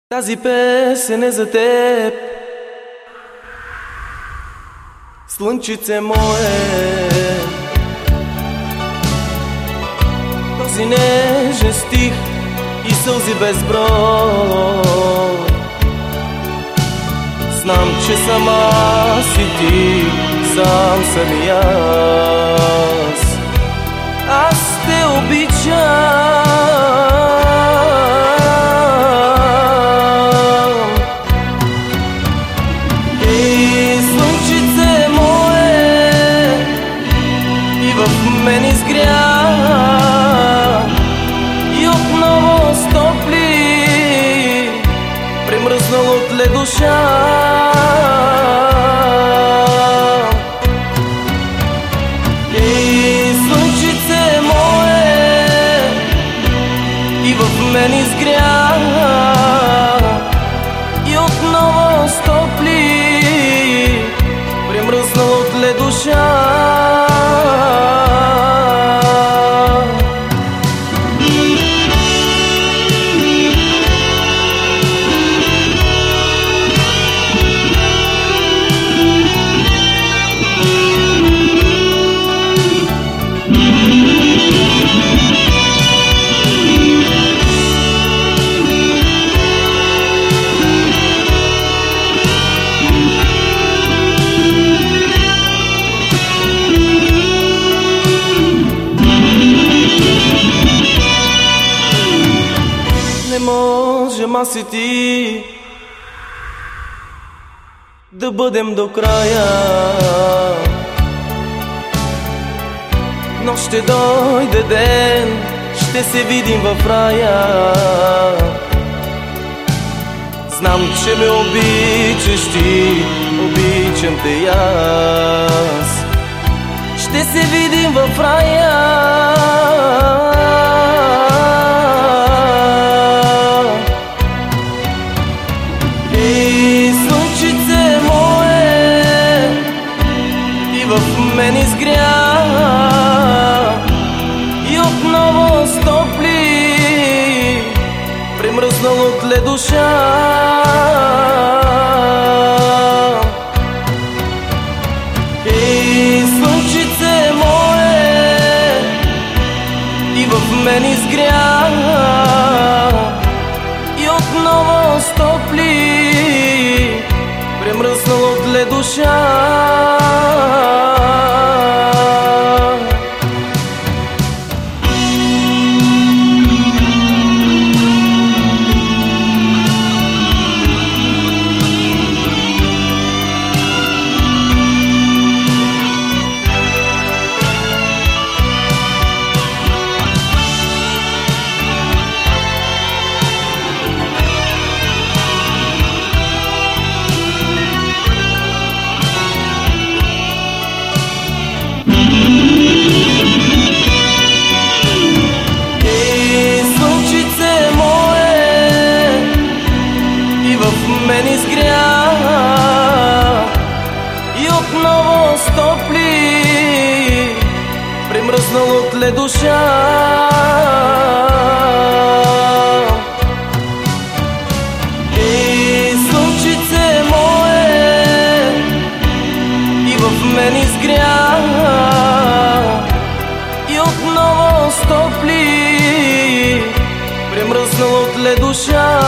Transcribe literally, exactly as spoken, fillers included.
Тази песен е за теб, слънчице мое. Този нежен стих и сълзи безброй. Знам, че сама си ти, сам съм и аз. Аз те обичам. Ей, слънчице мое, и в мен изгря, и отново стопли, премръзнал от лед душа. Ей, слънчице мое, и в мен изгря, и отново стопли, премръзнал от лед душа. Не можем аз и ти да бъдем до края, но ще дойде ден, ще се видим в рая. Знам, че ме обичаш ти, обичам те и аз. Ще се видим в рая. В мен изгря, и отново стопли, премръзнал от лед душа. Ей, слънчице мое, и в мен изгря, и отново стопли, премръзнал от лед душа. Мен изгря, и отново стопли, премръзнал от лед душа. Ей, слънчице мое, и в мен изгря, и отново стопли, премръзнал от лед душа.